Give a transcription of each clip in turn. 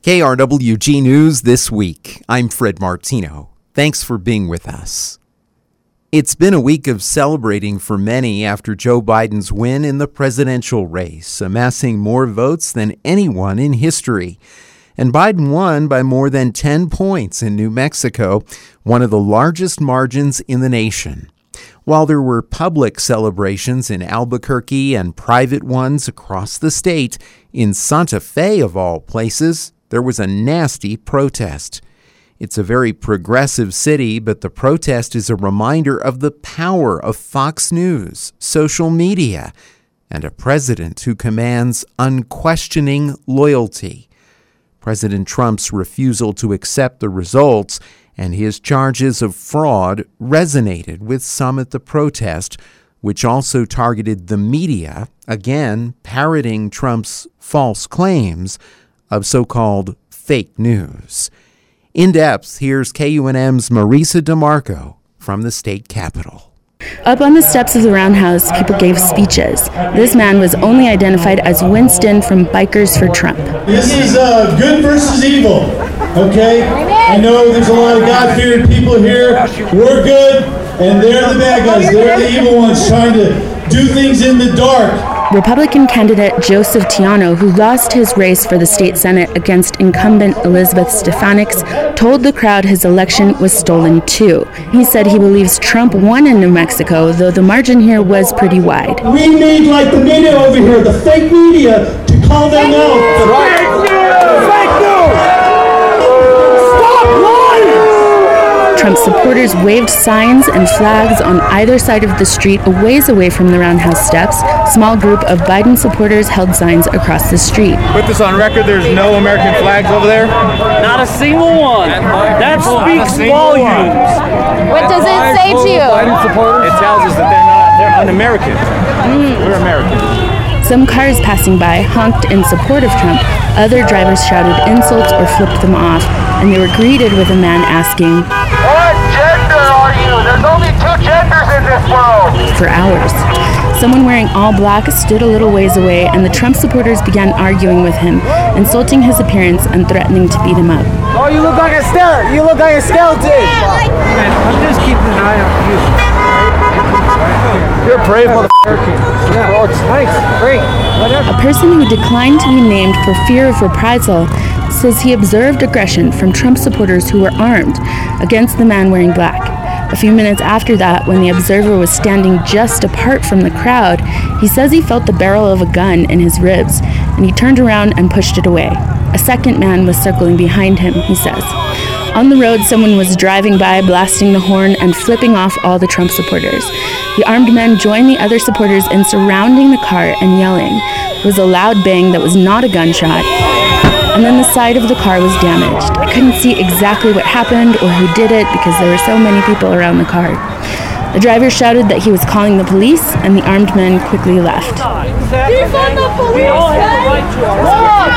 KRWG News This Week. I'm Fred Martino. Thanks for being with us. It's been a week of celebrating for many after Joe Biden's win in the presidential race, amassing more votes than anyone in history. And Biden won by more than 10 points in New Mexico, one of the largest margins in the nation. While there were public celebrations in Albuquerque and private ones across the state, in Santa Fe of all places, there was a nasty protest. It's a very progressive city, but the protest is a reminder of the power of Fox News, social media, and a president who commands unquestioning loyalty. President Trump's refusal to accept the results and his charges of fraud resonated with some at the protest, which also targeted the media, again parroting Trump's false claims of so-called fake news. In depth, here's KUNM's Marisa DeMarco from the state capitol. Up on the steps of the Roundhouse, people gave speeches. This man was only identified as Winston from Bikers for Trump. This is good versus evil, okay? I know there's a lot of God-fearing people here. We're good, and they're the bad guys. They're the evil ones trying to do things in the dark. Republican candidate Joseph Tiano, who lost his race for the state Senate against incumbent Elizabeth Stefanik, told the crowd his election was stolen too. He said he believes Trump won in New Mexico, though the margin here was pretty wide. We need, like the media over here, the fake media, to call them out. Fake news! Fake news! Stop lying! Trump supporters waved signs and flags on either side of the street a ways away from the Roundhouse steps. A small group of Biden supporters held signs across the street. Put this on record, there's no American flags over there? Not a single one. That speaks volumes. What does it say to you? Biden supporters? It tells us that they're un-American. We're American. Some cars passing by honked in support of Trump. Other drivers shouted insults or flipped them off, and they were greeted with a man asking, "What gender are you? There's only two genders in this world." For hours. Someone wearing all black stood a little ways away, and the Trump supporters began arguing with him, insulting his appearance and threatening to beat him up. Oh, you look like a skeleton. You look like a skeleton. I'm just keeping an eye on you. You're a brave motherfucker. Yeah. Oh, it's nice. Great. Whatever. A person who declined to be named for fear of reprisal says he observed aggression from Trump supporters who were armed against the man wearing black. A few minutes after that, when the observer was standing just apart from the crowd, he says he felt the barrel of a gun in his ribs, and he turned around and pushed it away. A second man was circling behind him, he says. On the road, someone was driving by, blasting the horn and flipping off all the Trump supporters. The armed men joined the other supporters in surrounding the car and yelling. It was a loud bang that was not a gunshot, and then the side of the car was damaged. I couldn't see exactly what happened or who did it because there were so many people around the car. The driver shouted that he was calling the police, and the armed men quickly left. Defund the police! We all have the right to our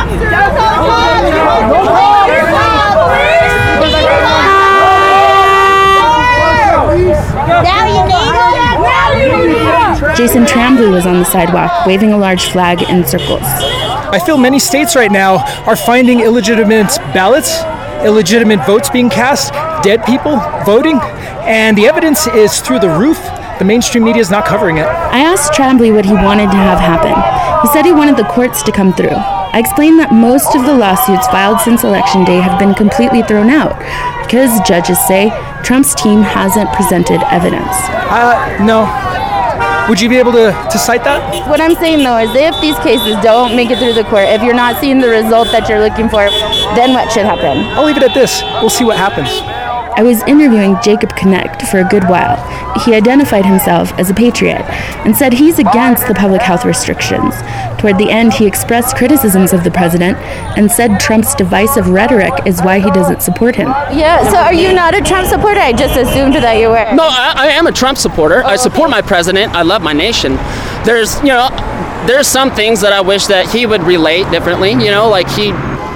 Jason Tremblay was on the sidewalk, waving a large flag in circles. I feel many states right now are finding illegitimate ballots, illegitimate votes being cast, dead people voting, and the evidence is through the roof. The mainstream media is not covering it. I asked Tremblay what he wanted to have happen. He said he wanted the courts to come through. I explained that most of the lawsuits filed since Election Day have been completely thrown out because judges say Trump's team hasn't presented evidence. No. Would you be able to cite that? What I'm saying, though, is if these cases don't make it through the court, if you're not seeing the result that you're looking for, then what should happen? I'll leave it at this. We'll see what happens. I was interviewing Jacob Connect for a good while. He identified himself as a patriot and said he's against the public health restrictions. Toward the end, he expressed criticisms of the president and said Trump's divisive rhetoric is why he doesn't support him. Yeah, so are you not a Trump supporter? I just assumed that you were. No, I am a Trump supporter. I support my president. I love my nation. There's some things that I wish that he would relate differently, like he...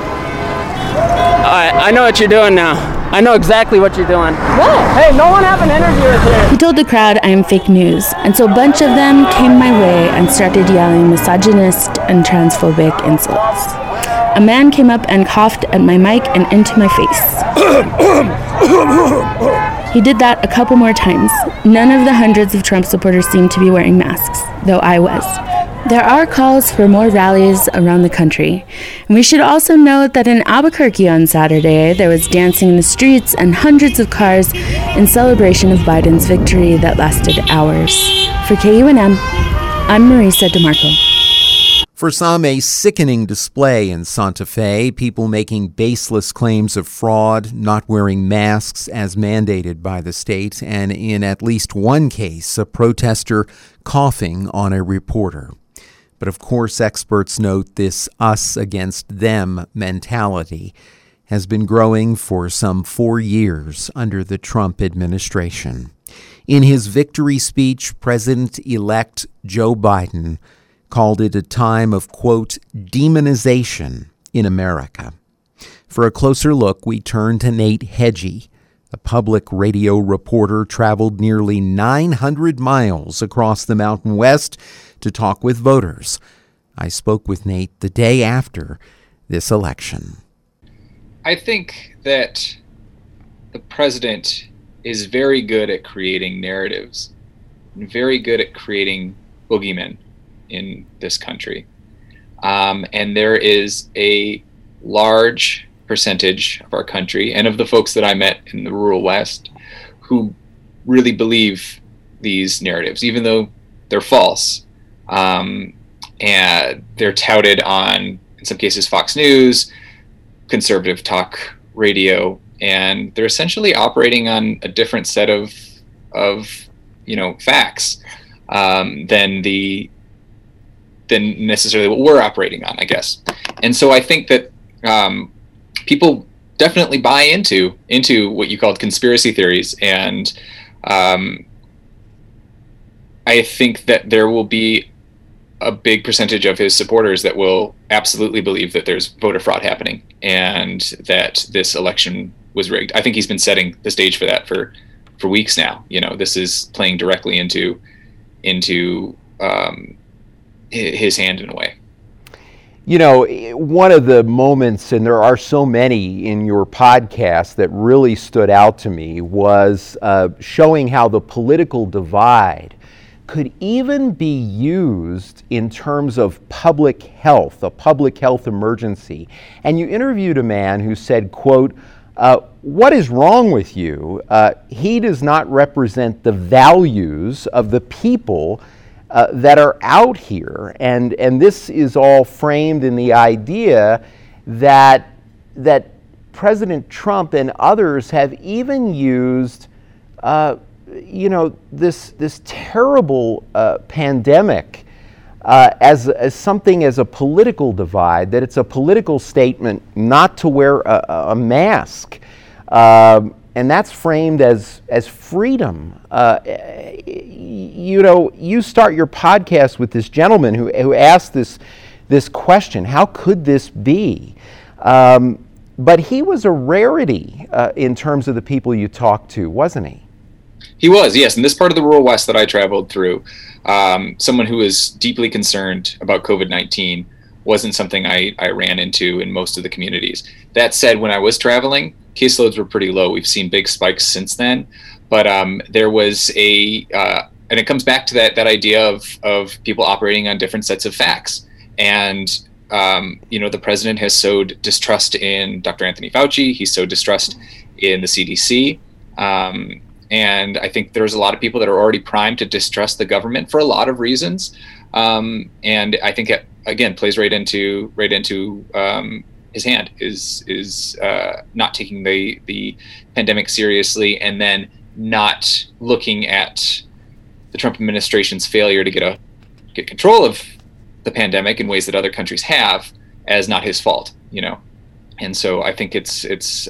I know what you're doing now. I know exactly what you're doing. What? Hey, no one have an interview here. He told the crowd I am fake news, and so a bunch of them came my way and started yelling misogynist and transphobic insults. a man came up and coughed at my mic and into my face. He did that a couple more times. None of the hundreds of Trump supporters seemed to be wearing masks, though I was. There are calls for more rallies around the country. And we should also note that in Albuquerque on Saturday, there was dancing in the streets and hundreds of cars in celebration of Biden's victory that lasted hours. For KUNM, I'm Marisa DeMarco. For some, a sickening display in Santa Fe, people making baseless claims of fraud, not wearing masks as mandated by the state, and in at least one case, a protester coughing on a reporter. But of course, experts note this us against them mentality has been growing for some 4 years under the Trump administration. In his victory speech, President-elect Joe Biden called it a time of, quote, demonization in America. For a closer look, we turn to Nate Hegyi. A public radio reporter traveled nearly 900 miles across the Mountain West to talk with voters. I spoke with Nate the day after this election. I think that the president is very good at creating narratives and very good at creating boogeymen in this country. And there is a large percentage of our country and of the folks that I met in the rural West who really believe these narratives, even though they're false. And they're touted on, in some cases, Fox News, conservative talk radio, and they're essentially operating on a different set of facts than necessarily what we're operating on, I guess. And so I think that people definitely buy into what you called conspiracy theories, and I think that there will be a big percentage of his supporters that will absolutely believe that there's voter fraud happening and that this election was rigged. I think he's been setting the stage for that for weeks now. This is playing directly into his hand in a way. One of the moments, and there are so many in your podcast that really stood out to me, was showing how the political divide could even be used in terms of public health, a public health emergency. And you interviewed a man who said, quote, what is wrong with you? He does not represent the values of the people that are out here, and this is all framed in the idea that President Trump and others have even used, this terrible pandemic as something, as a political divide, that it's a political statement not to wear a mask. And that's framed as freedom. You start your podcast with this gentleman who asked this question: how could this be? But he was a rarity in terms of the people you talked to, wasn't he? He was, yes. In this part of the rural West that I traveled through, someone who was deeply concerned about COVID-19 wasn't something I ran into in most of the communities. That said, when I was traveling, caseloads were pretty low. We've seen big spikes since then, but there was and it comes back to that idea of people operating on different sets of facts. And the president has sowed distrust in Dr. Anthony Fauci. He's sowed distrust in the CDC. And I think there's a lot of people that are already primed to distrust the government for a lot of reasons. And I think it, again, plays right into his hand is not taking the pandemic seriously, and then not looking at the Trump administration's failure to get control of the pandemic in ways that other countries have as not his fault, And so I think it's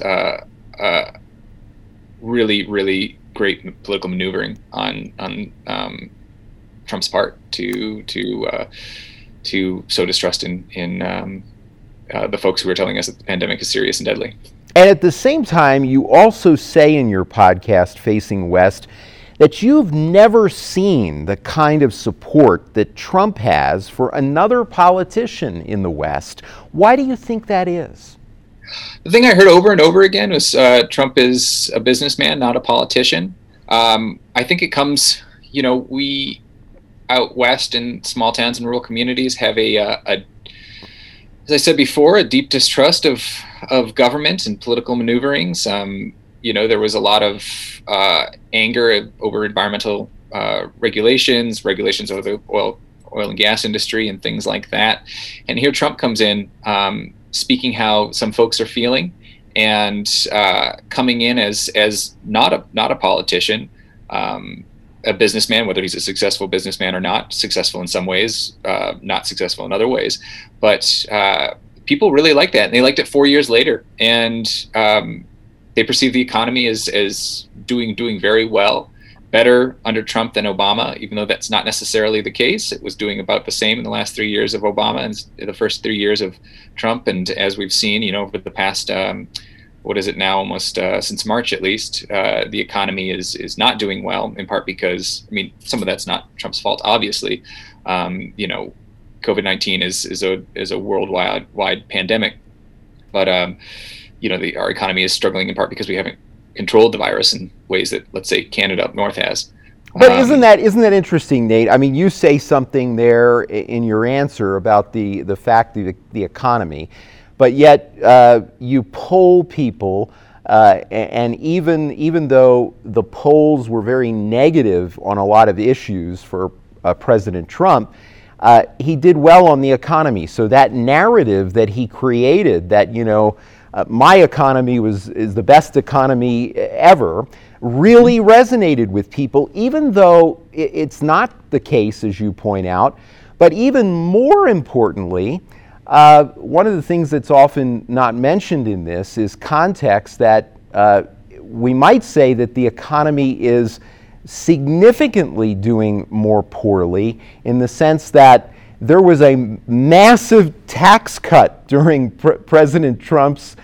really, really great political maneuvering on Trump's part to sow distrust in the folks who are telling us that the pandemic is serious and deadly. And at the same time, you also say in your podcast, Facing West, that you've never seen the kind of support that Trump has for another politician in the West. Why do you think that is? The thing I heard over and over again was Trump is a businessman, not a politician. I think it comes, we out West in small towns and rural communities have as I said before, a deep distrust of government and political maneuverings. There was a lot of anger over environmental regulations over the oil and gas industry and things like that. And here Trump comes in, speaking how some folks are feeling, and coming in as not a politician, a businessman, whether he's a successful businessman or not, successful in some ways, not successful in other ways. But people really liked that, and they liked it 4 years later. And they perceive the economy as doing very well, better under Trump than Obama, even though that's not necessarily the case. It was doing about the same in the last 3 years of Obama and the first 3 years of Trump. And as we've seen, over the past, what is it now, almost since March at least, the economy is not doing well, in part because, some of that's not Trump's fault, obviously. COVID-19 is a worldwide pandemic. But, our economy is struggling in part because we haven't controlled the virus in ways that, let's say, Canada up north has. But isn't that interesting, Nate? You say something there in your answer about the fact of the economy, but yet you poll people, and even though the polls were very negative on a lot of issues for President Trump, he did well on the economy. So that narrative that he created, that my economy is the best economy ever, really resonated with people, even though it's not the case, as you point out. But even more importantly, one of the things that's often not mentioned in this is context, that we might say that the economy is significantly doing more poorly, in the sense that there was a massive tax cut during President Trump's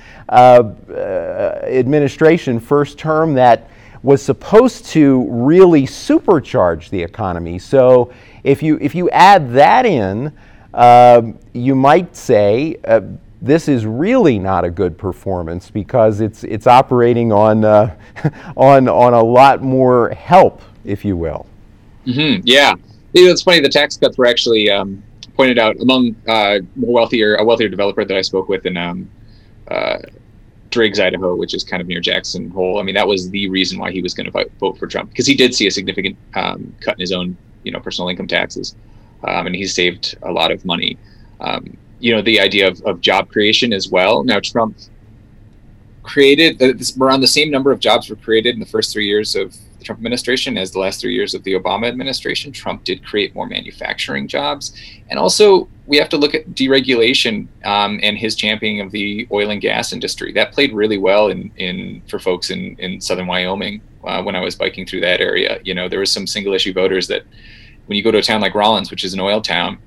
administration, first term, that was supposed to really supercharge the economy. So if you add that in, you might say this is really not a good performance, because it's operating on on a lot more help, if you will. Mm-hmm. Yeah, it's funny. The tax cuts were actually pointed out among a wealthier developer that I spoke with in Driggs, Idaho, which is kind of near Jackson Hole. That was the reason why he was going to vote for Trump, because he did see a significant cut in his own, personal income taxes, and he saved a lot of money. The idea of job creation as well. Now, Trump created around the same number of jobs were created in the first 3 years of the Trump administration as the last 3 years of the Obama administration. Trump did create more manufacturing jobs. And also, we have to look at deregulation and his championing of the oil and gas industry. That played really well for folks in southern Wyoming when I was biking through that area. There was some single issue voters that, when you go to a town like Rawlins, which is an oil town,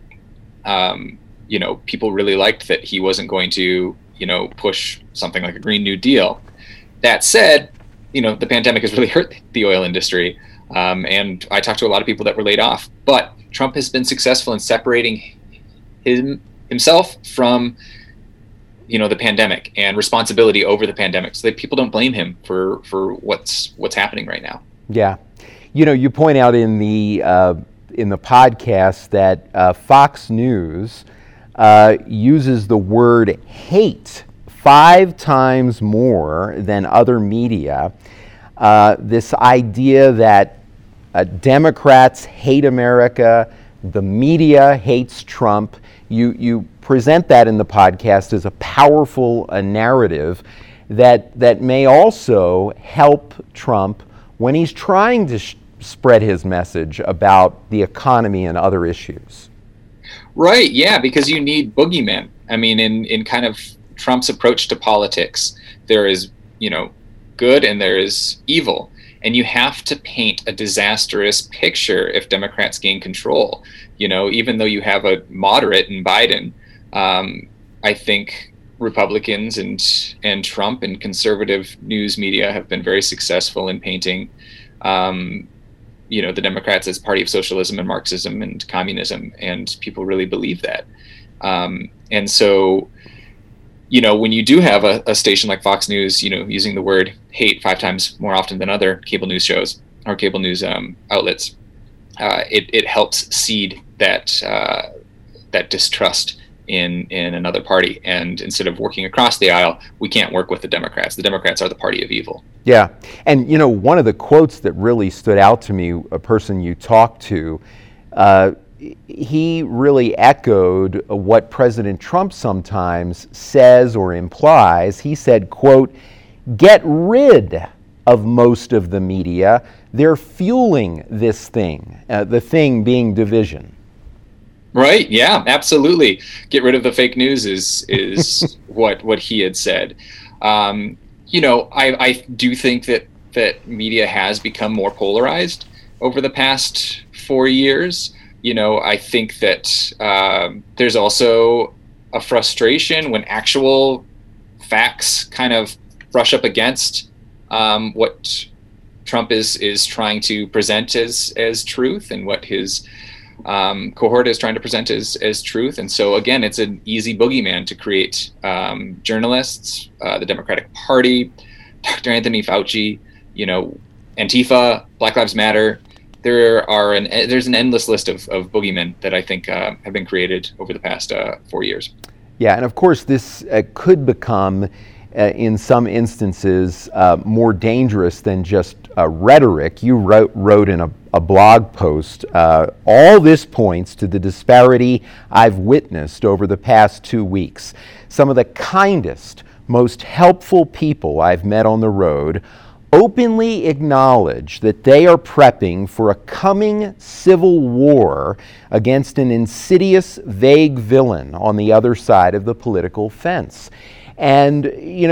people really liked that he wasn't going to, push something like a Green New Deal. That said, the pandemic has really hurt the oil industry. And I talked to a lot of people that were laid off. But Trump has been successful in separating himself from, the pandemic and responsibility over the pandemic, so that people don't blame him for what's happening right now. Yeah. You point out in the podcast that Fox News uses the word hate 5 times more than other media. This idea that Democrats hate America, the media hates Trump. You present that in the podcast as a powerful narrative that may also help Trump when he's trying to spread his message about the economy and other issues. Right, yeah, because you need boogeymen. In kind of Trump's approach to politics, there is, good and there is evil. And you have to paint a disastrous picture if Democrats gain control. Even though you have a moderate in Biden, I think Republicans and Trump and conservative news media have been very successful in painting the Democrats as party of socialism and Marxism and communism, and people really believe that. And so, when you do have a station like Fox News, using the word hate 5 times more often than other cable news shows or cable news outlets, it helps seed that distrust in another party. And instead of working across the aisle, we can't work with the Democrats. The Democrats are the party of evil. Yeah. And, one of the quotes that really stood out to me, a person you talked to, he really echoed what President Trump sometimes says or implies. He said, quote, "Get rid of most of the media. They're fueling this thing," the thing being division. Right. Yeah, absolutely. Get rid of the fake news is what he had said. I do think that media has become more polarized over the past 4 years. I think that there's also a frustration when actual facts kind of brush up against what Trump is trying to present as truth, and what his cohort is trying to present as truth. And so again, it's an easy boogeyman to create. Journalists, the Democratic Party, Dr. Anthony Fauci, Antifa, Black Lives Matter. There's an endless list of boogeymen that I think have been created over the past 4 years. Yeah, and of course this could become, in some instances, more dangerous than just rhetoric. You wrote in a blog post, all this points to the disparity I've witnessed over the past 2 weeks. Some of the kindest, most helpful people I've met on the road openly acknowledge that they are prepping for a coming civil war against an insidious, vague villain on the other side of the political fence. And,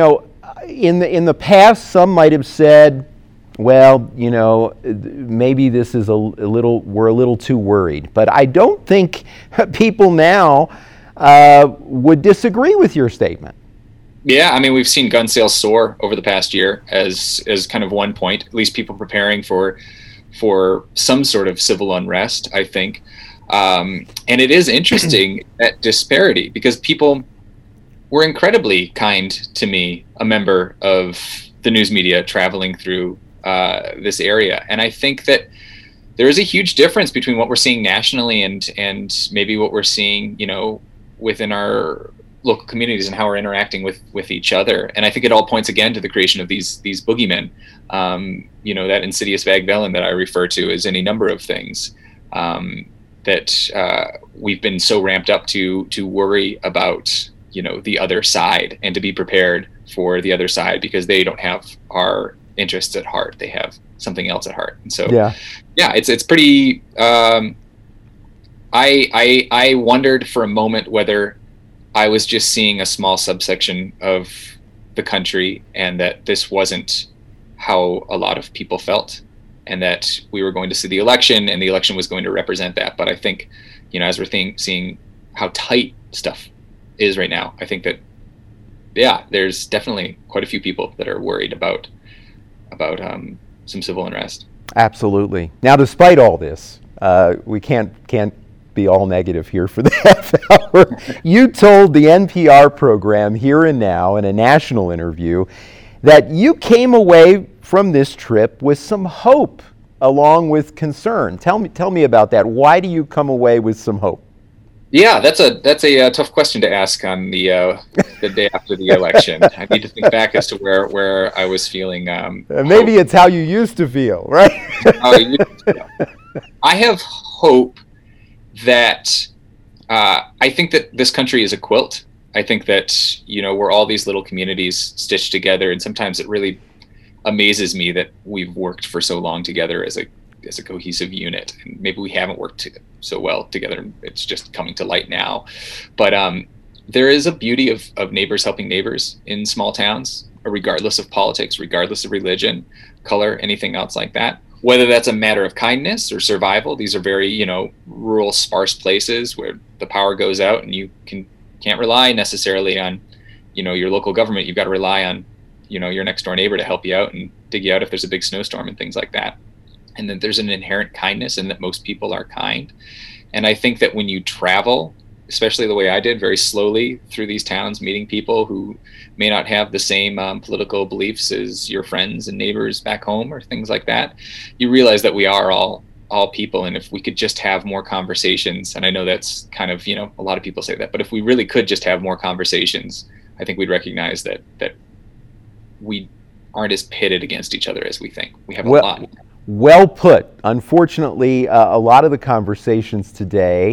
in the past, some might have said, well, maybe this is we're a little too worried. But I don't think people now would disagree with your statement. Yeah, I mean, we've seen gun sales soar over the past year as kind of one point, at least people preparing for some sort of civil unrest, I think. And it is interesting, that disparity, because people were incredibly kind to me, a member of the news media traveling through this area. And I think that there is a huge difference between what we're seeing nationally and maybe what we're seeing, within our local communities and how we're interacting with each other. And I think it all points again to the creation of these boogeymen. That insidious vague villain that I refer to as any number of things that we've been so ramped up to worry about, the other side, and to be prepared for the other side, because they don't have our interests at heart. They have something else at heart. And so, it's pretty, I wondered for a moment whether I was just seeing a small subsection of the country, and that this wasn't how a lot of people felt, and that we were going to see the election, and the election was going to represent that. But I think, as we're seeing how tight stuff is right now, I think that, there's definitely quite a few people that are worried about some civil unrest. Absolutely. Now, despite all this, we can't be all negative here for the half hour. You told the NPR program Here and Now in a national interview that you came away from this trip with some hope along with concern. Tell me about that. Why do you come away with some hope? Yeah, that's a tough question to ask on the day after the election. I need to think back as to where I was feeling. Maybe hope. It's how you used to feel, right? How I used to feel. I have hope that I think that this country is a quilt. I think that we're all these little communities stitched together, and sometimes it really amazes me that we've worked for so long together as a cohesive unit, and maybe we haven't worked so well together. It's just coming to light now. But there is a beauty of neighbors helping neighbors in small towns, regardless of politics, regardless of religion, color, anything else like that. Whether that's a matter of kindness or survival. These are very, rural, sparse places where the power goes out, and you can't rely necessarily on, your local government. You've got to rely on, your next door neighbor to help you out and dig you out if there's a big snowstorm and things like that. and that there's an inherent kindness and that most people are kind. And I think that when you travel, especially the way I did, very slowly through these towns, meeting people who may not have the same political beliefs as your friends and neighbors back home or things like that, you realize that we are all people. And if we could just have more conversations, and I know that's kind of, a lot of people say that, but if we really could just have more conversations, I think we'd recognize that we aren't as pitted against each other as we think. We have a lot. Well put. Unfortunately, a lot of the conversations today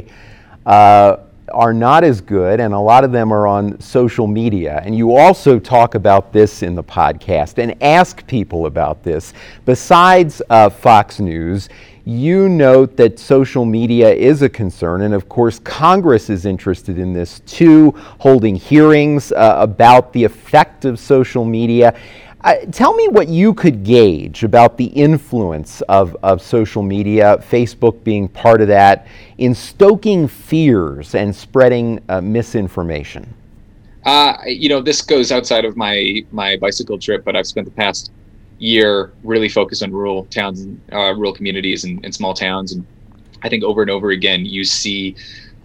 are not as good, and a lot of them are on social media. And you also talk about this in the podcast and ask people about this. Besides Fox News, you note that social media is a concern, and of course Congress is interested in this too, holding hearings about the effect of social media. Tell me what you could gauge about the influence of social media, Facebook being part of that, in stoking fears and spreading misinformation. This goes outside of my bicycle trip, but I've spent the past year really focused on rural towns and rural communities and small towns. And I think over and over again, you see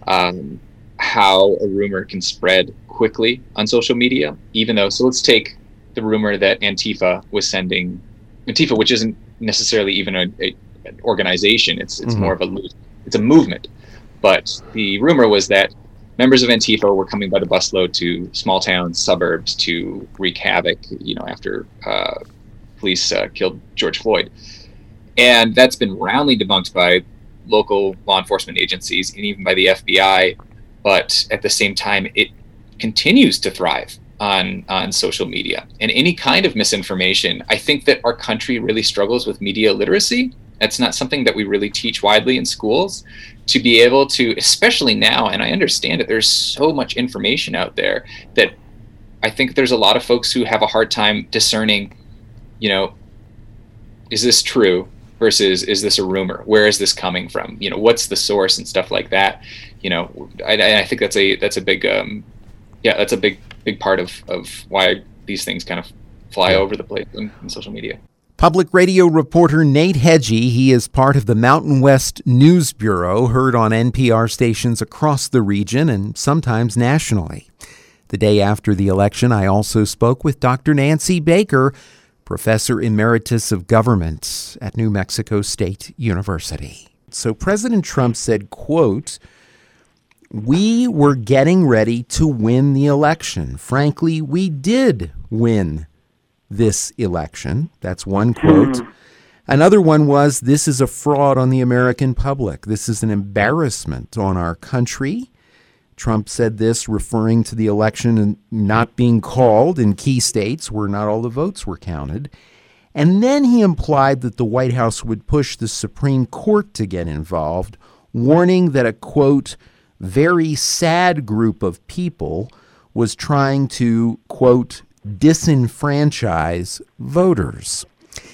how a rumor can spread quickly on social media, so let's take the rumor that Antifa was sending, which isn't necessarily even an organization, it's more of a movement. But the rumor was that members of Antifa were coming by the busload to small towns, suburbs to wreak havoc, after police killed George Floyd. And that's been roundly debunked by local law enforcement agencies and even by the FBI. But at the same time, it continues to thrive on social media and any kind of misinformation. I think that our country really struggles with media literacy. That's not something that we really teach widely in schools, to be able to, especially now, and I understand that there's so much information out there that I think there's a lot of folks who have a hard time discerning, is this true versus is this a rumor? Where is this coming from? What's the source and stuff like that? I think that's a big, that's a big part of why these things kind of fly over the place in social media. Public radio reporter Nate Hegyi, he is part of the Mountain West News Bureau, heard on NPR stations across the region and sometimes nationally. The day after the election, I also spoke with Dr. Nancy Baker, Professor Emeritus of Government at New Mexico State University. So President Trump said, quote, "We were getting ready to win the election. Frankly, we did win this election." That's one quote. Another one was, "This is a fraud on the American public. This is an embarrassment on our country." Trump said this referring to the election not being called in key states where not all the votes were counted. And then he implied that the White House would push the Supreme Court to get involved, warning that a, quote, "very sad group of people" was trying to, quote, "disenfranchise voters."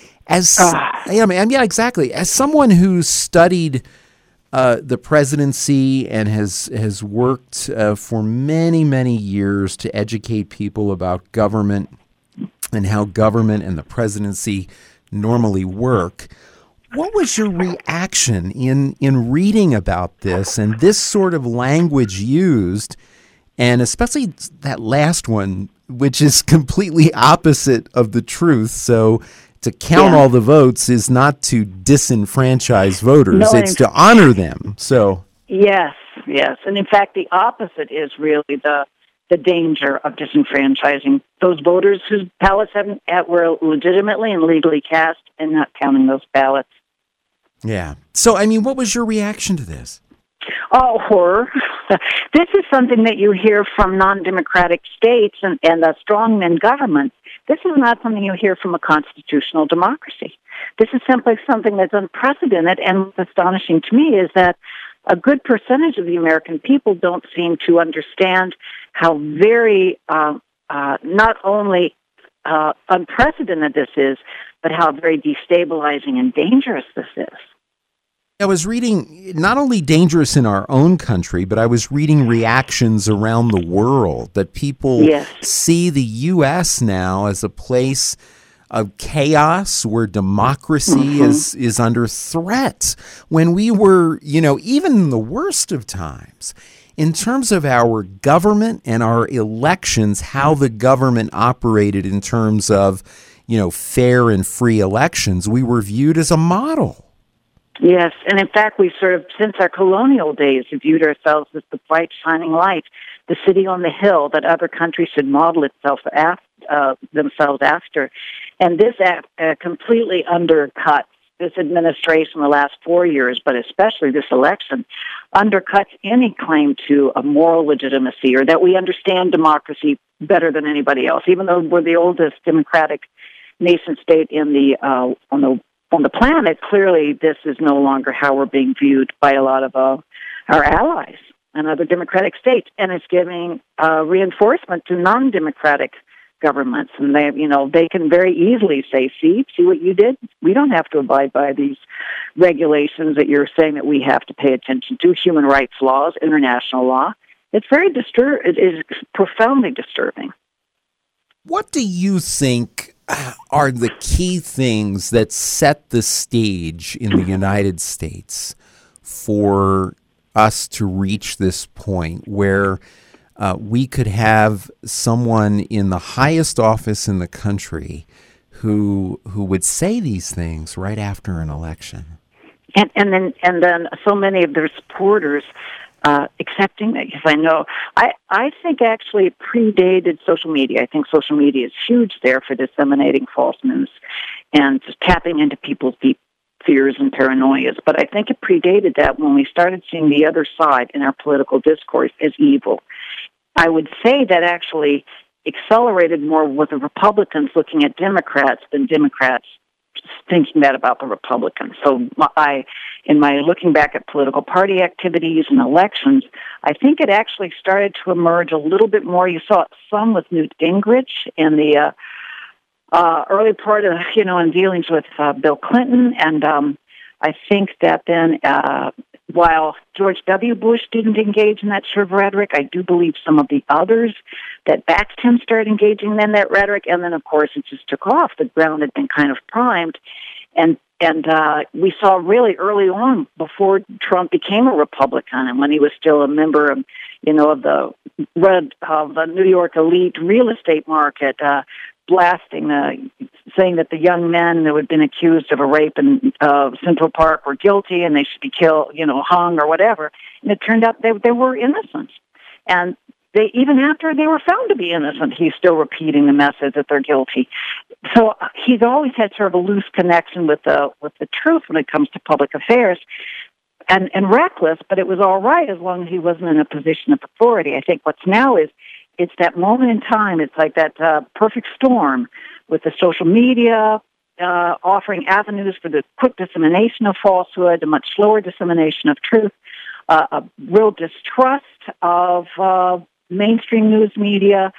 Exactly. As someone who's studied the presidency and has worked for many, many years to educate people about government and how government and the presidency normally work, what was your reaction in reading about this and this sort of language used, and especially that last one, which is completely opposite of the truth? So to count all the votes is not to disenfranchise voters, it's to honor them. So yes. And in fact, the opposite is really the danger of disenfranchising those voters whose ballots were legitimately and legally cast and not counting those ballots. Yeah. So, what was your reaction to this? Oh, horror. This is something that you hear from non-democratic states and the strongman governments. This is not something you hear from a constitutional democracy. This is simply something that's unprecedented, and what's astonishing to me is that a good percentage of the American people don't seem to understand how very, not only unprecedented this is, but how very destabilizing and dangerous this is. I was reading not only dangerous in our own country, but I was reading reactions around the world that people see the U.S. now as a place of chaos where democracy is under threat, when we were, even in the worst of times, in terms of our government and our elections, how the government operated in terms of, fair and free elections, we were viewed as a model. Yes, and in fact, we sort of, since our colonial days, viewed ourselves as the bright, shining light, the city on the hill that other countries should model themselves after. And this completely undercuts this administration the last 4 years, but especially this election, undercuts any claim to a moral legitimacy or that we understand democracy better than anybody else. Even though we're the oldest democratic nation state in on the planet, clearly this is no longer how we're being viewed by a lot of our allies and other democratic states, and it's giving reinforcement to non-democratic governments, and they can very easily say, see what you did? We don't have to abide by these regulations that you're saying that we have to pay attention to, human rights laws, international law. It's very it is profoundly disturbing. What do you think are the key things that set the stage in the United States for us to reach this point where we could have someone in the highest office in the country who would say these things right after an election? And then so many of their supporters accepting that, because I know, I think actually it predated social media. I think social media is huge there for disseminating false news and just tapping into people's deep fears and paranoias. But I think it predated that when we started seeing the other side in our political discourse as evil. I would say that actually accelerated more with the Republicans looking at Democrats than Democrats thinking that about the Republicans. So in my looking back at political party activities and elections, I think it actually started to emerge a little bit more. You saw it some with Newt Gingrich in the early part of, in dealings with Bill Clinton. And I think that then while George W. Bush didn't engage in that sort of rhetoric, I do believe some of the others that backed him started engaging in that rhetoric, and then, of course, it just took off. The ground had been kind of primed, and we saw really early on, before Trump became a Republican, and when he was still a member of, of the New York elite real estate market, blasting, saying that the young men who had been accused of a rape in Central Park were guilty and they should be killed, hung or whatever. And it turned out they were innocent. And even after they were found to be innocent, he's still repeating the message that they're guilty. So he's always had sort of a loose connection with the truth when it comes to public affairs. And reckless, but it was all right as long as he wasn't in a position of authority. I think what's now is, it's that moment in time. It's like that perfect storm with the social media offering avenues for the quick dissemination of falsehood, a much slower dissemination of truth, a real distrust of mainstream news media,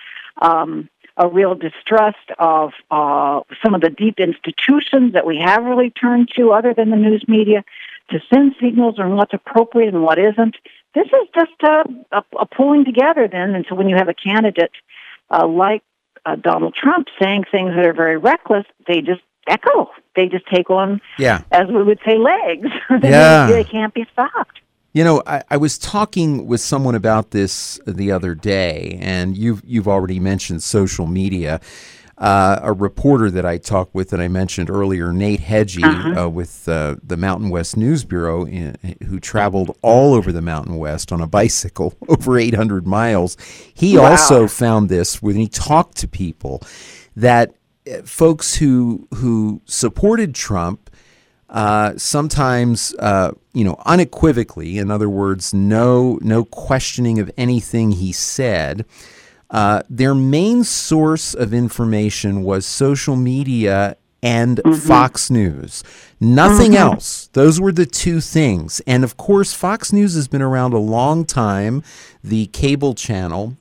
a real distrust of some of the deep institutions that we have really turned to other than the news media to send signals on what's appropriate and what isn't. This is just a pulling together then, and so when you have a candidate like Donald Trump saying things that are very reckless, they just echo. They just take on, as we would say, legs. They can't be stopped. I was talking with someone about this the other day, and you've already mentioned social media. A reporter that I talked with that I mentioned earlier, Nate Hedgie, with the Mountain West News Bureau, who traveled all over the Mountain West on a bicycle, over 800 miles. He also found this when he talked to people, that folks who supported Trump sometimes, unequivocally, in other words, no questioning of anything he said, their main source of information was social media and Fox News. Nothing else. Those were the two things. And of course, Fox News has been around a long time, the cable channel,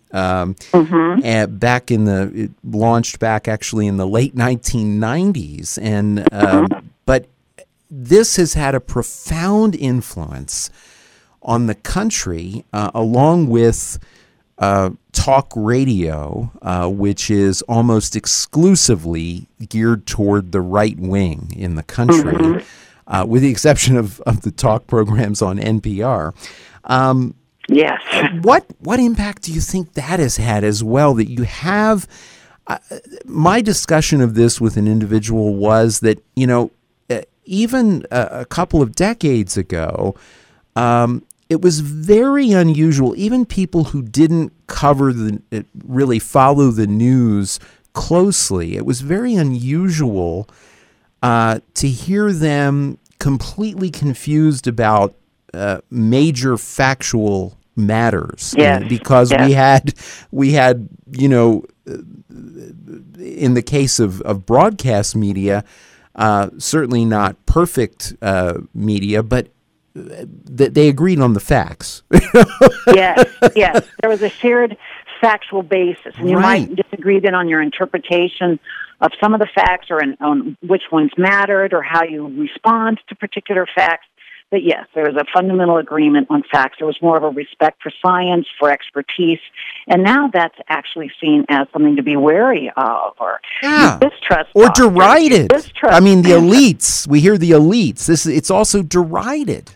it launched back actually in the late 1990s. And but this has had a profound influence on the country, along with talk radio, which is almost exclusively geared toward the right wing in the country, with the exception of the talk programs on NPR. Yes. What impact do you think that has had as well, that you have? My discussion of this with an individual was that, even a couple of decades ago, it was very unusual. Even people who didn't really follow the news closely, it was very unusual to hear them completely confused about major factual matters. Yes. Because we had in the case of broadcast media, certainly not perfect media, but they agreed on the facts. Yes. There was a shared factual basis, and you might disagree then on your interpretation of some of the facts, or on which ones mattered, or how you respond to particular facts. But yes, there was a fundamental agreement on facts. There was more of a respect for science, for expertise, and now that's actually seen as something to be wary of, or distrust, or derided. I mean, the elites. We hear the elites. It's also derided.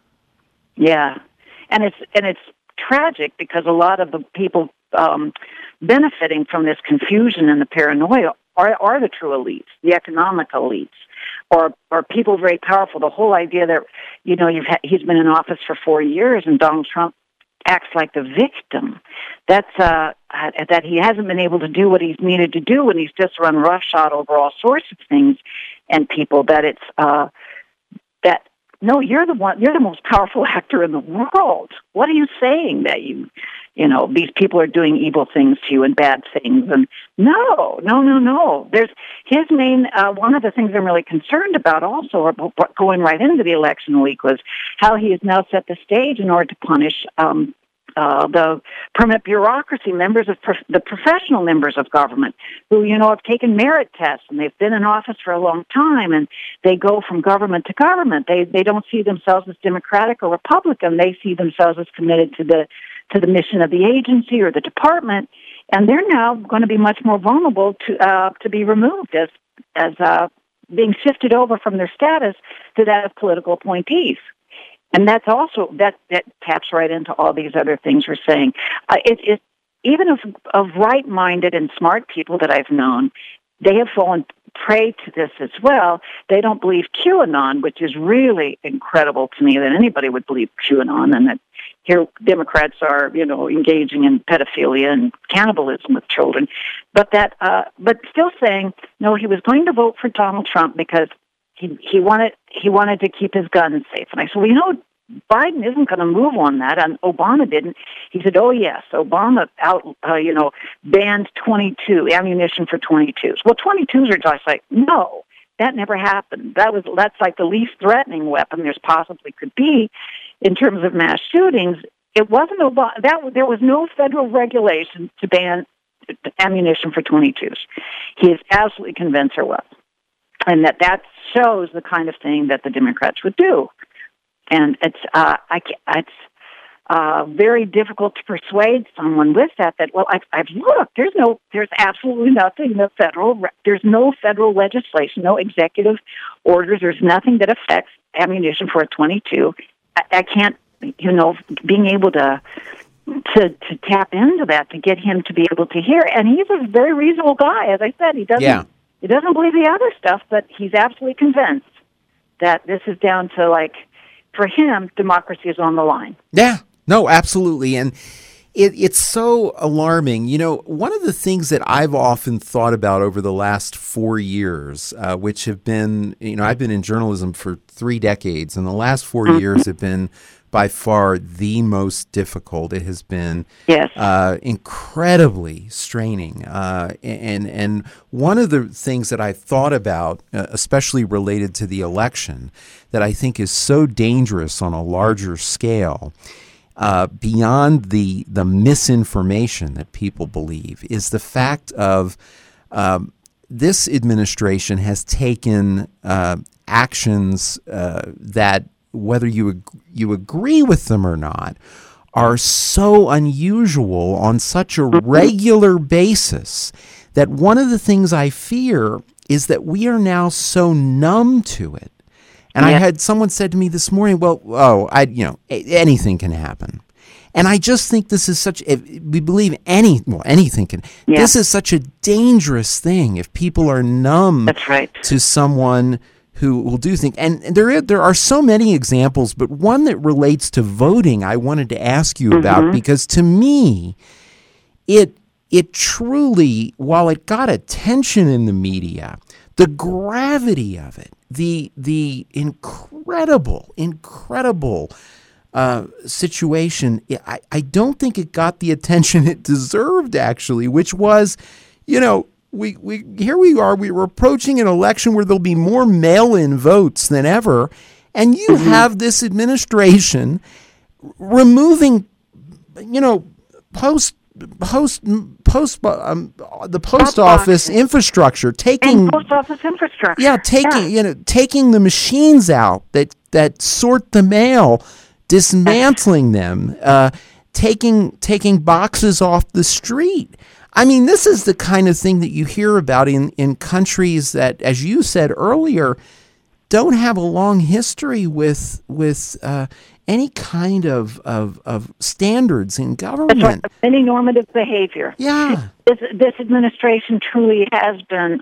Yeah, and it's tragic, because a lot of the people benefiting from this confusion and the paranoia are the true elites, the economic elites, or people very powerful. The whole idea that he's been in office for 4 years and Donald Trump acts like the victim. That's that he hasn't been able to do what he's needed to do, and he's just run roughshod over all sorts of things and people. That it's that. No, you're the most powerful actor in the world. What are you saying, that these people are doing evil things to you and bad things? And no. There's his main, one of the things I'm really concerned about also, or going right into the election week, was how he has now set the stage in order to punish the permanent bureaucracy, members of the professional members of government who, have taken merit tests, and they've been in office for a long time, and they go from government to government. They don't see themselves as Democratic or Republican. They see themselves as committed to the mission of the agency or the department, and they're now going to be much more vulnerable to be removed as being shifted over from their status to that of political appointees. And that's also, that taps right into all these other things we're saying. Even of right-minded and smart people that I've known, they have fallen prey to this as well. They don't believe QAnon, which is really incredible to me that anybody would believe QAnon, and that here Democrats are, engaging in pedophilia and cannibalism with children. But still saying, no, he was going to vote for Donald Trump because he wanted to keep his guns safe. And I said, well, Biden isn't going to move on that, and Obama didn't. He said, oh, yes, Obama banned ammunition for 22s. Well, 22s are just like, no, that never happened. That's like the least threatening weapon there's possibly could be in terms of mass shootings. It wasn't Obama. There was no federal regulation to ban ammunition for 22s. He is absolutely convinced there was. And that shows the kind of thing that the Democrats would do. And it's very difficult to persuade someone with that well, I've looked. There's absolutely nothing. There's no federal legislation, no executive orders. There's nothing that affects ammunition for a 22. I can't, being able to tap into that, to get him to be able to hear. And he's a very reasonable guy. As I said, he doesn't believe the other stuff, but he's absolutely convinced that this is down to, for him, democracy is on the line. Yeah, no, absolutely. And it's so alarming. One of the things that I've often thought about over the last 4 years, which have been, I've been in journalism for 3 decades, and the last 4 years have been by far the most difficult. It has been incredibly straining. And one of the things that I thought about, especially related to the election, that I think is so dangerous on a larger scale, beyond the misinformation that people believe, is the fact of this administration has taken actions that, whether you agree with them or not, are so unusual on such a regular basis that one of the things I fear is that we are now so numb to it. And I had someone said to me this morning, anything can happen. And I just think this is we believe anything can. Yeah. This is such a dangerous thing if people are numb to someone who will do things. And there are so many examples, but one that relates to voting I wanted to ask you about, because to me, it truly, while it got attention in the media, the gravity of it, the incredible situation, I don't think it got the attention it deserved, actually, which was, we here we are, we were approaching an election where there'll be more mail-in votes than ever, and you have this administration removing, the post office infrastructure, taking the machines out that sort the mail, dismantling them, taking boxes off the street. I mean, this is the kind of thing that you hear about in countries that, as you said earlier, don't have a long history with any kind of standards in government. That's right. Any normative behavior. Yeah. This administration truly has been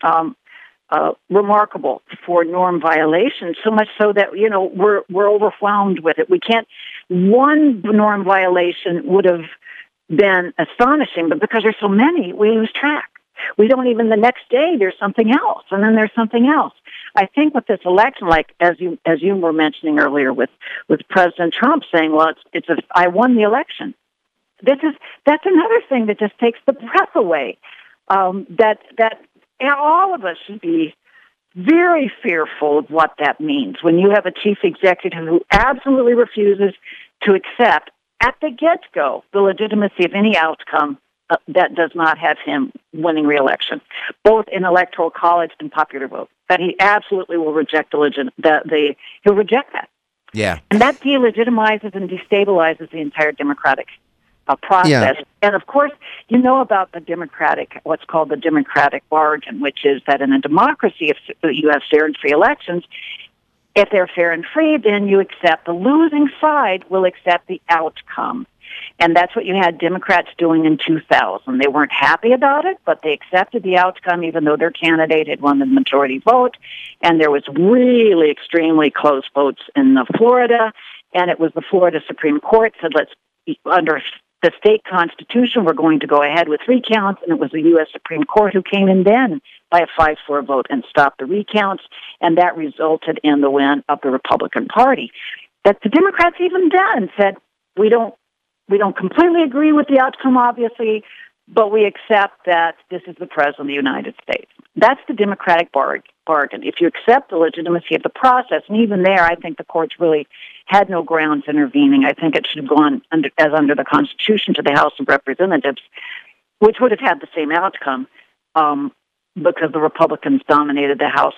remarkable for norm violations, so much so that, we're overwhelmed with it. We can't, one norm violation would have been astonishing, but because there's so many, we lose track. We don't even, the next day, there's something else, and then there's something else. I think with this election, like as you were mentioning earlier with President Trump saying, well, I won the election. That's another thing that just takes the breath away. That all of us should be very fearful of what that means when you have a chief executive who absolutely refuses to accept at the get-go the legitimacy of any outcome that does not have him winning re-election, both in electoral college and popular vote. That he absolutely will reject he'll reject that. Yeah, and that delegitimizes and destabilizes the entire democratic process. Yeah. And of course, you know about what's called the democratic bargain, which is that in a democracy, if you have fair and free elections, if they're fair and free, then you accept the losing side will accept the outcome. And that's what you had Democrats doing in 2000. They weren't happy about it, but they accepted the outcome even though their candidate had won the majority vote. And there was really extremely close votes in Florida. And it was the Florida Supreme Court said, under the state constitution, we're going to go ahead with recounts. And it was the U.S. Supreme Court who came in then by a 5-4 vote and stopped the recounts. And that resulted in the win of the Republican Party. That the Democrats even then said, we don't completely agree with the outcome, obviously, but we accept that this is the President of the United States. That's the democratic bargain. If you accept the legitimacy of the process, and even there, I think the courts really had no grounds intervening. I think it should have gone under the Constitution to the House of Representatives, which would have had the same outcome because the Republicans dominated the House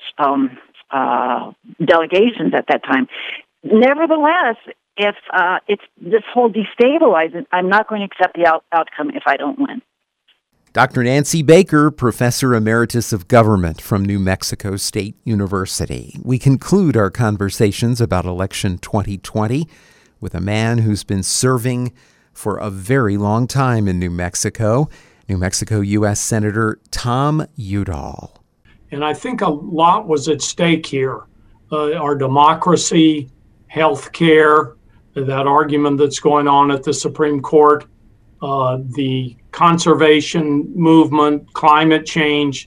delegations at that time. Nevertheless, if it's this whole destabilizing, I'm not going to accept the outcome if I don't win. Dr. Nancy Baker, Professor Emeritus of Government from New Mexico State University. We conclude our conversations about election 2020 with a man who's been serving for a very long time in New Mexico U.S. Senator Tom Udall. And I think a lot was at stake here. Our democracy, health care, that argument that's going on at the Supreme Court, the conservation movement, climate change,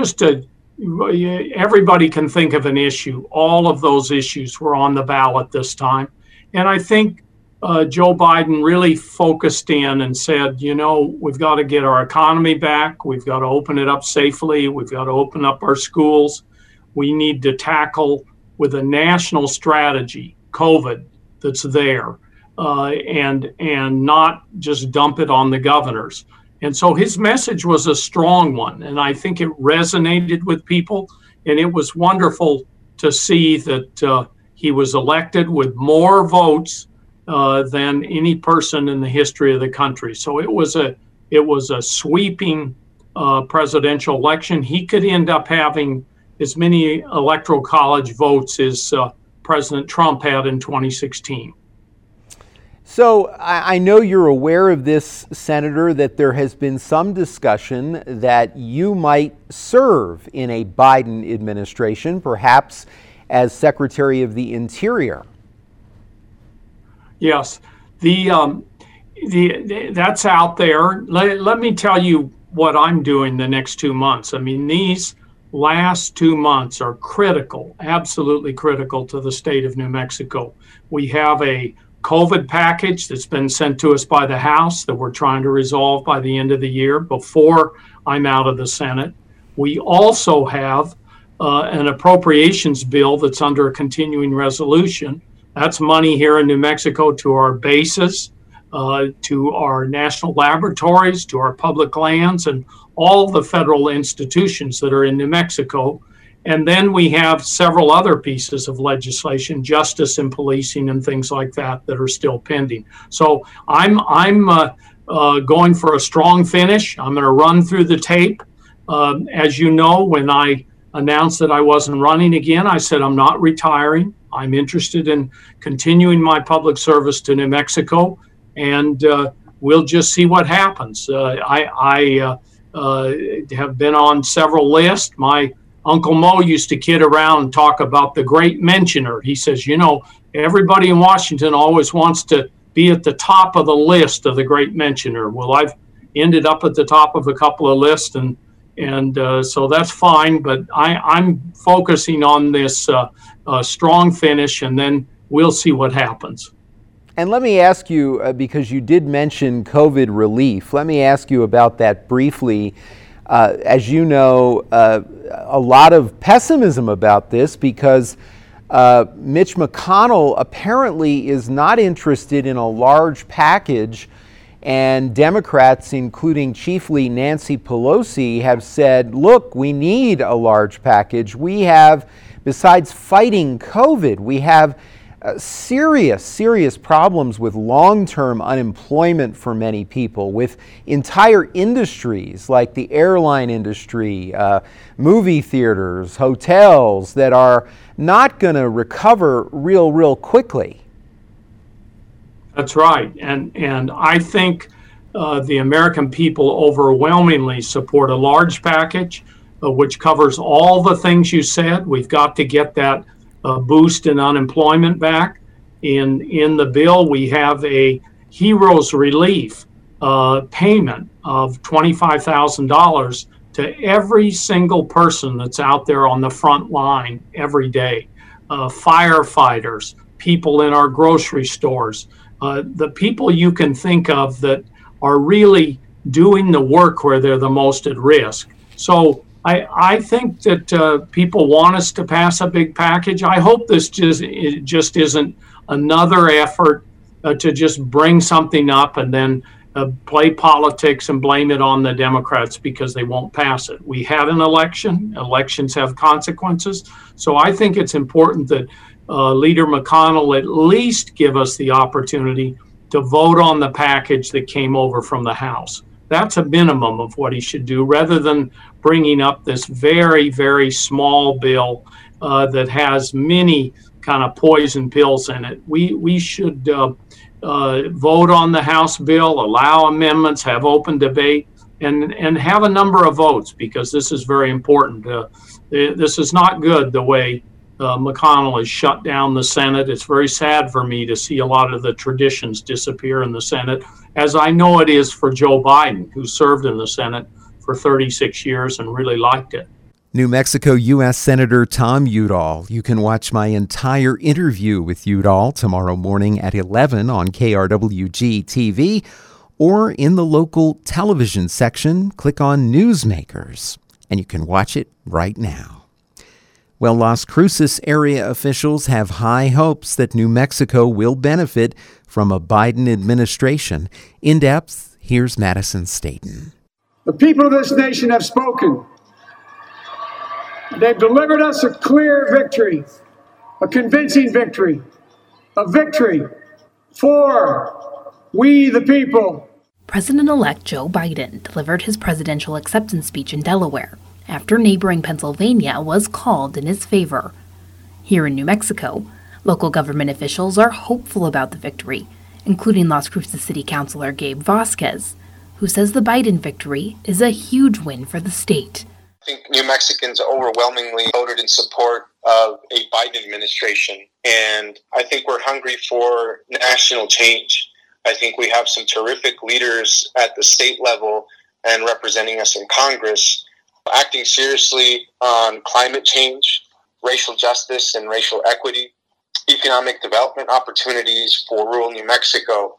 everybody can think of an issue. All of those issues were on the ballot this time. And I think Joe Biden really focused in and said, we've got to get our economy back. We've got to open it up safely. We've got to open up our schools. We need to tackle with a national strategy COVID that's there, and not just dump it on the governors. And so his message was a strong one, and I think it resonated with people, and it was wonderful to see that he was elected with more votes than any person in the history of the country. So it was a sweeping presidential election. He could end up having as many electoral college votes as President Trump had in 2016. So I know you're aware of this, Senator, that there has been some discussion that you might serve in a Biden administration, perhaps as Secretary of the Interior. Yes, that's out there. Let me tell you what I'm doing the next 2 months. I mean, these last 2 months are critical, absolutely critical to the state of New Mexico. We have a COVID package that's been sent to us by the House that we're trying to resolve by the end of the year before I'm out of the Senate. We also have an appropriations bill that's under a continuing resolution. That's money here in New Mexico to our bases, to our national laboratories, to our public lands, and all the federal institutions that are in New Mexico. And then we have several other pieces of legislation, justice and policing and things like that, that are still pending. So I'm going for a strong finish. I'm going to run through the tape. As you know, when I announced that I wasn't running again, I said I'm not retiring. I'm interested in continuing my public service to New Mexico, and we'll just see what happens. I have been on several lists. My Uncle Mo used to kid around and talk about the great mentioner. He says, you know, everybody in Washington always wants to be at the top of the list of the great mentioner. Well, I've ended up at the top of a couple of lists, and so that's fine. But I'm focusing on this strong finish, and then we'll see what happens. And let me ask you, because you did mention COVID relief, let me ask you about that briefly. As you know, a lot of pessimism about this because Mitch McConnell apparently is not interested in a large package, and Democrats, including chiefly Nancy Pelosi, have said, look, we need a large package. We have, besides fighting COVID, we have serious problems with long-term unemployment for many people, with entire industries like the airline industry, movie theaters, hotels that are not going to recover real quickly. That's right. And I think the American people overwhelmingly support a large package, which covers all the things you said. We've got to get that boost in unemployment back. In the bill, we have a Heroes Relief payment of $25,000 to every single person that's out there on the front line every day. Firefighters, people in our grocery stores, the people you can think of that are really doing the work where they're the most at risk. So I think that people want us to pass a big package. I hope this just isn't another effort to just bring something up and then play politics and blame it on the Democrats because they won't pass it. We had an election. Elections have consequences. So I think it's important that Leader McConnell at least give us the opportunity to vote on the package that came over from the House. That's a minimum of what he should do, rather than bringing up this very small bill that has many kind of poison pills in it. We should vote on the House bill, allow amendments, have open debate, and have a number of votes, because this is very important. This is not good the way McConnell has shut down the Senate. It's very sad for me to see a lot of the traditions disappear in the Senate, as I know it is for Joe Biden, who served in the Senate for 36 years and really liked it. New Mexico U.S. Senator Tom Udall. You can watch my entire interview with Udall tomorrow morning at 11 on KRWG TV, or in the local television section, click on Newsmakers, and you can watch it right now. Well, Las Cruces area officials have high hopes that New Mexico will benefit from a Biden administration. In depth, here's Madison Staten. The people of this nation have spoken. They've delivered us a clear victory, a convincing victory, a victory for we the people. President-elect Joe Biden delivered his presidential acceptance speech in Delaware after neighboring Pennsylvania was called in his favor. Here in New Mexico, local government officials are hopeful about the victory, including Las Cruces City Councilor Gabe Vasquez, who says the Biden victory is a huge win for the state. I think New Mexicans overwhelmingly voted in support of a Biden administration, and I think we're hungry for national change. I think we have some terrific leaders at the state level and representing us in Congress, acting seriously on climate change, racial justice and racial equity, economic development opportunities for rural New Mexico,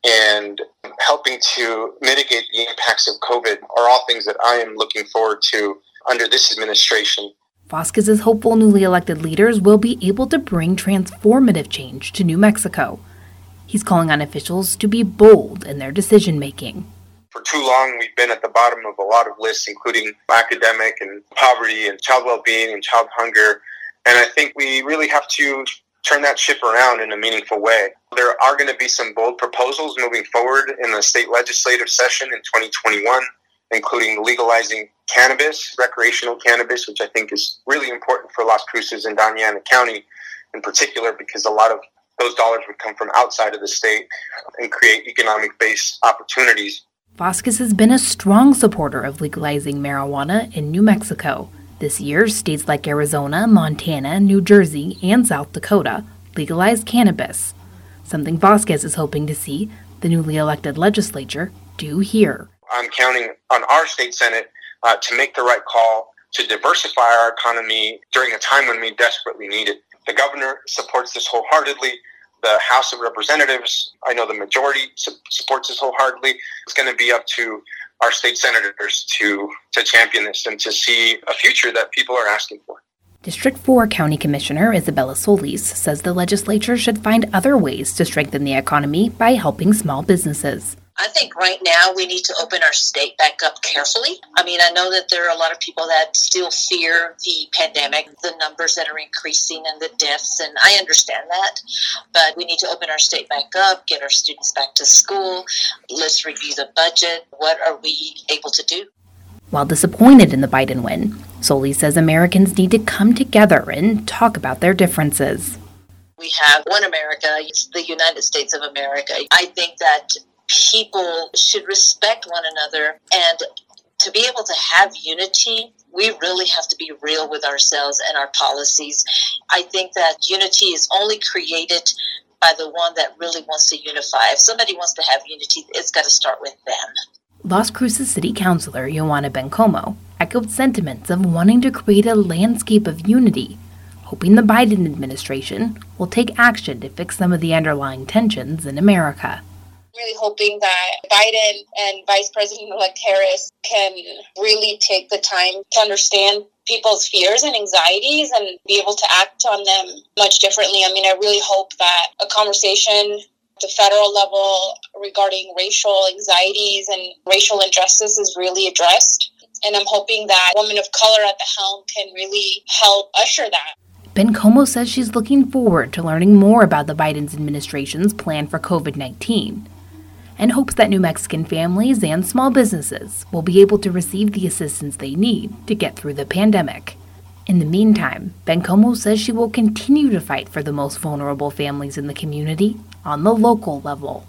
and helping to mitigate the impacts of COVID are all things that I am looking forward to under this administration. Vasquez is hopeful newly elected leaders will be able to bring transformative change to New Mexico. He's calling on officials to be bold in their decision-making. For too long, we've been at the bottom of a lot of lists, including academic and poverty and child well-being and child hunger. And I think we really have to turn that ship around in a meaningful way. There are going to be some bold proposals moving forward in the state legislative session in 2021, including legalizing cannabis, recreational cannabis, which I think is really important for Las Cruces and Doña Ana County in particular, because a lot of those dollars would come from outside of the state and create economic-based opportunities. Vasquez has been a strong supporter of legalizing marijuana in New Mexico. This year, states like Arizona, Montana, New Jersey, and South Dakota legalized cannabis, something Vasquez is hoping to see the newly elected legislature do here. I'm counting on our state Senate to make the right call to diversify our economy during a time when we desperately need it. The governor supports this wholeheartedly. The House of Representatives, I know the majority supports this wholeheartedly. It's going to be up to our state senators to champion this and to see a future that people are asking for. District 4 County Commissioner Isabella Solis says the legislature should find other ways to strengthen the economy by helping small businesses. I think right now we need to open our state back up carefully. I mean, I know that there are a lot of people that still fear the pandemic, the numbers that are increasing and the deaths, and I understand that. But we need to open our state back up, get our students back to school. Let's review the budget. What are we able to do? While disappointed in the Biden win, Solis says Americans need to come together and talk about their differences. We have one America, it's the United States of America. I think that people should respect one another, and to be able to have unity, we really have to be real with ourselves and our policies. I think that unity is only created by the one that really wants to unify. If somebody wants to have unity, it's got to start with them. Las Cruces City Councilor Joanna Bencomo echoed sentiments of wanting to create a landscape of unity, hoping the Biden administration will take action to fix some of the underlying tensions in America. Really hoping that Biden and Vice President-elect Harris can really take the time to understand people's fears and anxieties and be able to act on them much differently. I mean, I really hope that a conversation at the federal level regarding racial anxieties and racial injustice is really addressed. And I'm hoping that women of color at the helm can really help usher that. Bencomo says she's looking forward to learning more about the Biden administration's plan for COVID-19. And hopes that New Mexican families and small businesses will be able to receive the assistance they need to get through the pandemic. In the meantime, Bencomo says she will continue to fight for the most vulnerable families in the community on the local level.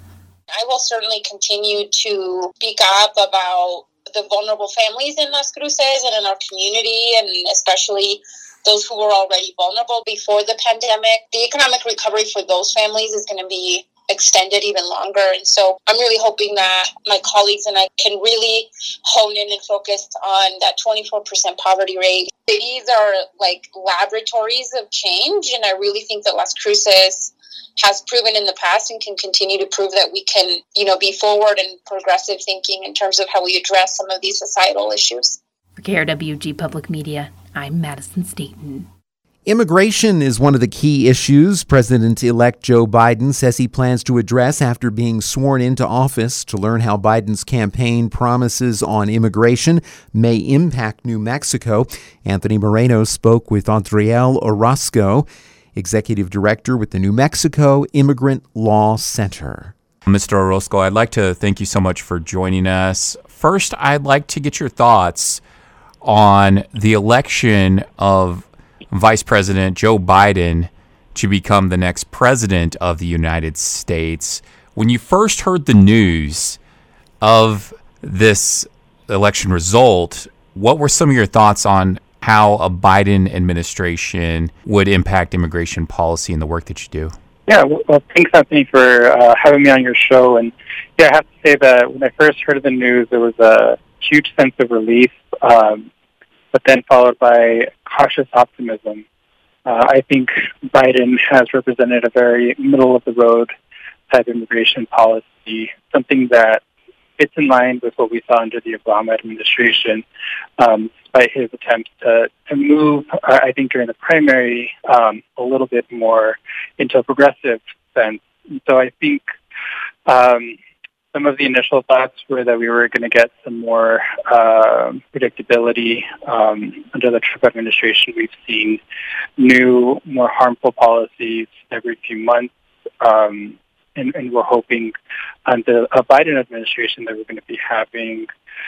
I will certainly continue to speak up about the vulnerable families in Las Cruces and in our community, and especially those who were already vulnerable before the pandemic. The economic recovery for those families is going to be extended even longer. And so I'm really hoping that my colleagues and I can really hone in and focus on that 24% poverty rate. Cities are like laboratories of change, and I really think that Las Cruces has proven in the past and can continue to prove that we can, be forward and progressive thinking in terms of how we address some of these societal issues. For KRWG Public Media, I'm Madison Staten. Immigration is one of the key issues President-elect Joe Biden says he plans to address after being sworn into office. To learn how Biden's campaign promises on immigration may impact New Mexico, Anthony Moreno spoke with Adriel Orozco. Executive Director with the New Mexico Immigrant Law Center. Mr. Orozco, I'd like to thank you so much for joining us. First, I'd like to get your thoughts on the election of Vice President Joe Biden to become the next president of the United States. When you first heard the news of this election result, what were some of your thoughts on how a Biden administration would impact immigration policy and the work that you do? Yeah, well, thanks, Anthony, for having me on your show. And yeah, I have to say that when I first heard of the news, there was a huge sense of relief, but then followed by cautious optimism. I think Biden has represented a very middle-of-the-road type immigration policy, something that fits in line with what we saw under the Obama administration, despite his attempts to move, I think, during the primary a little bit more into a progressive sense. So I think some of the initial thoughts were that we were going to get some more predictability. Under the Trump administration, we've seen new, more harmful policies every few months. And we're hoping under a Biden administration that we're going to be having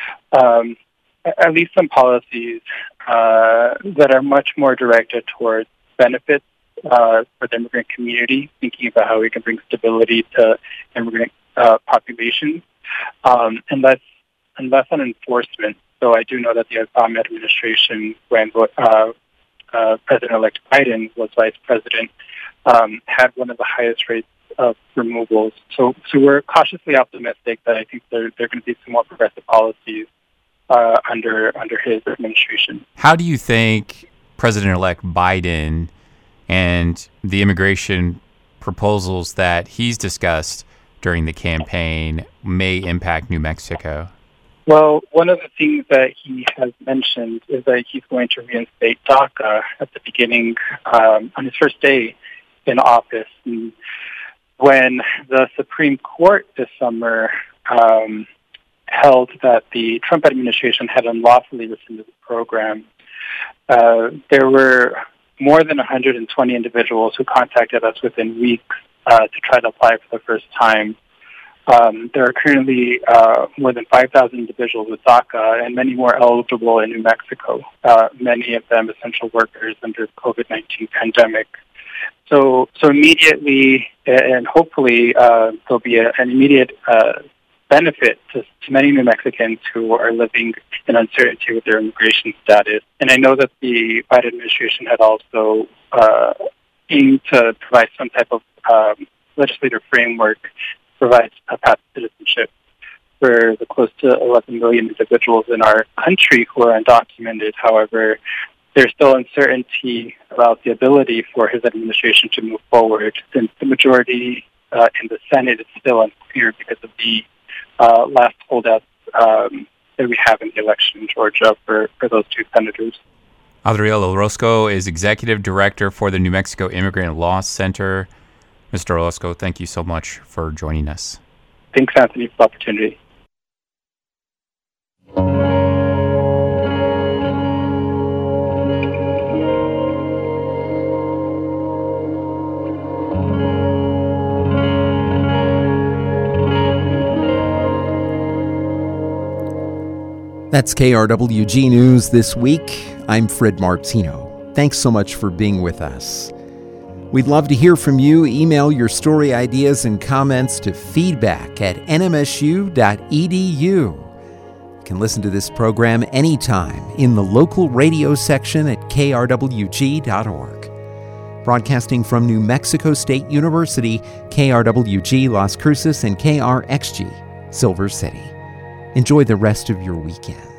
at least some policies that are much more directed towards benefits for the immigrant community, thinking about how we can bring stability to immigrant populations, and less on enforcement. So I do know that the Obama administration, when President-elect Biden was vice president, had one of the highest rates of removals. So we're cautiously optimistic that I think there are going to be some more progressive policies under his administration. How do you think President-elect Biden and the immigration proposals that he's discussed during the campaign may impact New Mexico? Well, one of the things that he has mentioned is that he's going to reinstate DACA at the beginning, on his first day in office. And when the Supreme Court this summer held that the Trump administration had unlawfully rescinded the program, there were more than 120 individuals who contacted us within weeks to try to apply for the first time. There are currently more than 5,000 individuals with DACA and many more eligible in New Mexico, many of them essential workers under the COVID-19 pandemic. So immediately, and hopefully, there'll be an immediate benefit to many New Mexicans who are living in uncertainty with their immigration status. And I know that the Biden administration had also aimed to provide some type of legislative framework to provide a path to citizenship for the close to 11 million individuals in our country who are undocumented. However, there's still uncertainty about the ability for his administration to move forward, since the majority in the Senate is still unclear because of the last holdouts that we have in the election in Georgia for those two senators. Adriel Orozco is Executive Director for the New Mexico Immigrant Law Center. Mr. Orozco, thank you so much for joining us. Thanks, Anthony, for the opportunity. That's KRWG News this week. I'm Fred Martino. Thanks so much for being with us. We'd love to hear from you. Email your story ideas and comments to feedback@nmsu.edu. You can listen to this program anytime in the local radio section at krwg.org. Broadcasting from New Mexico State University, KRWG Las Cruces and KRXG Silver City. Enjoy the rest of your weekend.